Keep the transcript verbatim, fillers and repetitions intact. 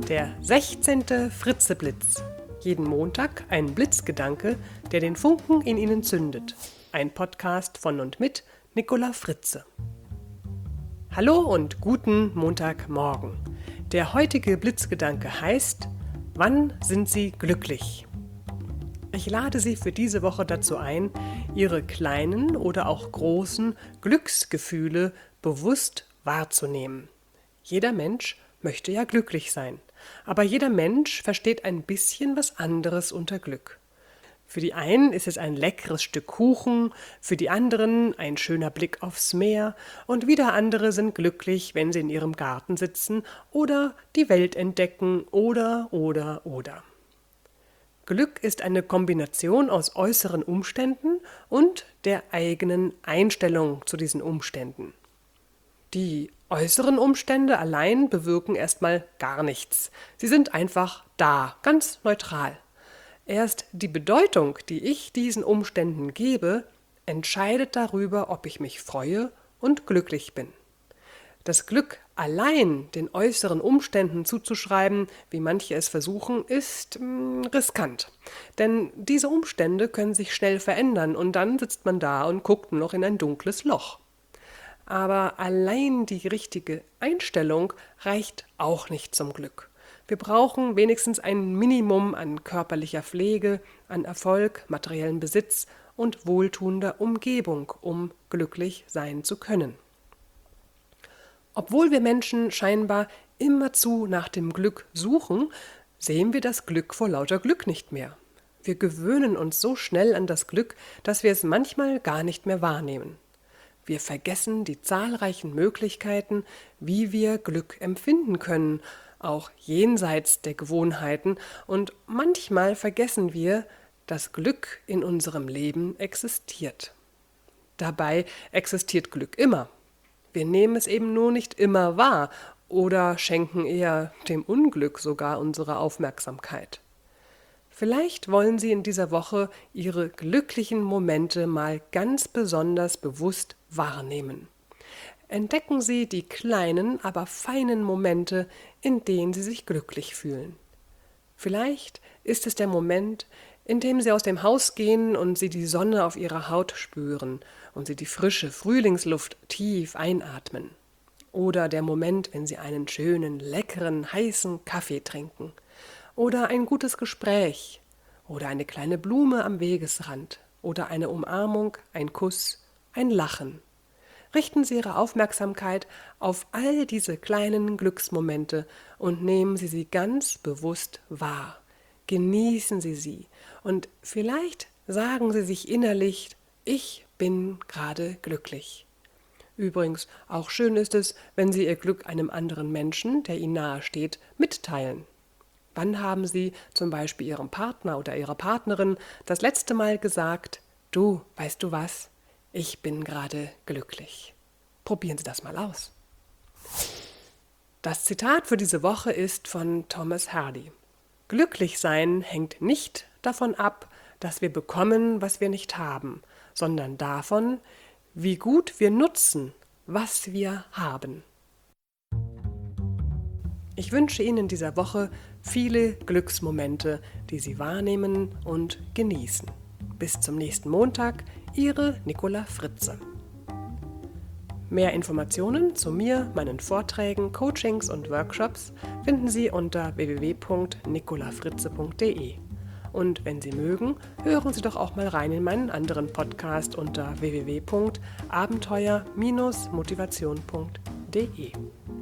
Der sechzehnte Fritzeblitz. Jeden Montag ein Blitzgedanke, der den Funken in Ihnen zündet. Ein Podcast von und mit Nicola Fritze. Hallo und guten Montagmorgen. Der heutige Blitzgedanke heißt: Wann sind Sie glücklich? Ich lade Sie für diese Woche dazu ein, Ihre kleinen oder auch großen Glücksgefühle bewusst wahrzunehmen. Jeder Mensch möchte ja glücklich sein, aber jeder Mensch versteht ein bisschen was anderes unter Glück. Für die einen ist es ein leckeres Stück Kuchen, für die anderen ein schöner Blick aufs Meer und wieder andere sind glücklich, wenn sie in ihrem Garten sitzen oder die Welt entdecken oder, oder, oder. Glück ist eine Kombination aus äußeren Umständen und der eigenen Einstellung zu diesen Umständen. Die äußeren Umstände allein bewirken erstmal gar nichts. Sie sind einfach da, ganz neutral. Erst die Bedeutung, die ich diesen Umständen gebe, entscheidet darüber, ob ich mich freue und glücklich bin. Das Glück allein den äußeren Umständen zuzuschreiben, wie manche es versuchen, ist mh, riskant. Denn diese Umstände können sich schnell verändern und dann sitzt man da und guckt nur noch in ein dunkles Loch. Aber allein die richtige Einstellung reicht auch nicht zum Glück. Wir brauchen wenigstens ein Minimum an körperlicher Pflege, an Erfolg, materiellen Besitz und wohltuender Umgebung, um glücklich sein zu können. Obwohl wir Menschen scheinbar immerzu nach dem Glück suchen, sehen wir das Glück vor lauter Glück nicht mehr. Wir gewöhnen uns so schnell an das Glück, dass wir es manchmal gar nicht mehr wahrnehmen. Wir vergessen die zahlreichen Möglichkeiten, wie wir Glück empfinden können, auch jenseits der Gewohnheiten, und manchmal vergessen wir, dass Glück in unserem Leben existiert. Dabei existiert Glück immer. Wir nehmen es eben nur nicht immer wahr oder schenken eher dem Unglück sogar unsere Aufmerksamkeit. Vielleicht wollen Sie in dieser Woche Ihre glücklichen Momente mal ganz besonders bewusst wahrnehmen. Entdecken Sie die kleinen, aber feinen Momente, in denen Sie sich glücklich fühlen. Vielleicht ist es der Moment, in dem Sie aus dem Haus gehen und Sie die Sonne auf Ihrer Haut spüren und Sie die frische Frühlingsluft tief einatmen. Oder der Moment, wenn Sie einen schönen, leckeren, heißen Kaffee trinken. Oder ein gutes Gespräch. Oder eine kleine Blume am Wegesrand. Oder eine Umarmung, ein Kuss, ein Lachen. Richten Sie Ihre Aufmerksamkeit auf all diese kleinen Glücksmomente und nehmen Sie sie ganz bewusst wahr. Genießen Sie sie und vielleicht sagen Sie sich innerlich: Ich bin gerade glücklich. Übrigens, auch schön ist es, wenn Sie Ihr Glück einem anderen Menschen, der Ihnen nahe steht, mitteilen. Wann haben Sie zum Beispiel Ihrem Partner oder Ihrer Partnerin das letzte Mal gesagt: Du, weißt du was? Ich bin gerade glücklich. Probieren Sie das mal aus. Das Zitat für diese Woche ist von Thomas Hardy. Glücklich sein hängt nicht davon ab, dass wir bekommen, was wir nicht haben, sondern davon, wie gut wir nutzen, was wir haben. Ich wünsche Ihnen in dieser Woche viele Glücksmomente, die Sie wahrnehmen und genießen. Bis zum nächsten Montag, Ihre Nicola Fritze. Mehr Informationen zu mir, meinen Vorträgen, Coachings und Workshops finden Sie unter w w w punkt nicola fritze punkt d e. Und wenn Sie mögen, hören Sie doch auch mal rein in meinen anderen Podcast unter w w w punkt abenteuer Bindestrich motivation punkt d e.